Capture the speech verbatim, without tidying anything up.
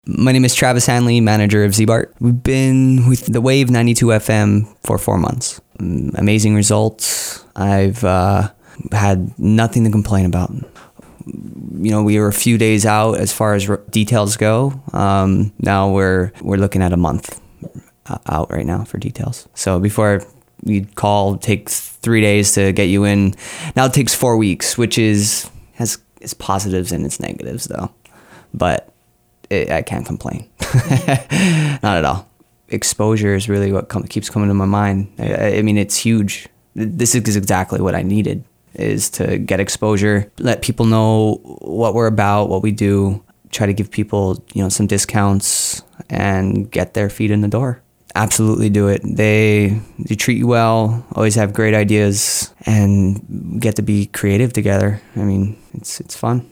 My name is Travis Hanley, manager of Z-Bart. We've been with the Wave ninety-two F M for four months. Amazing results. I've uh, had nothing to complain about. You know, we were a few days out as far as r- details go. Um, now we're we're looking at a month uh, out right now for details. So before you'd call, it takes three days to get you in. Now it takes four weeks, which is has its positives and its negatives, though. But it, I can't complain. Not at all. Exposure is really what com- keeps coming to my mind. I, I mean, it's huge. This is exactly what I needed, is to get exposure, let people know what we're about, what we do, try to give people, you know, some discounts and get their feet in the door. Absolutely do it. They, they treat you well, always have great ideas, and get to be creative together. I mean, it's it's fun.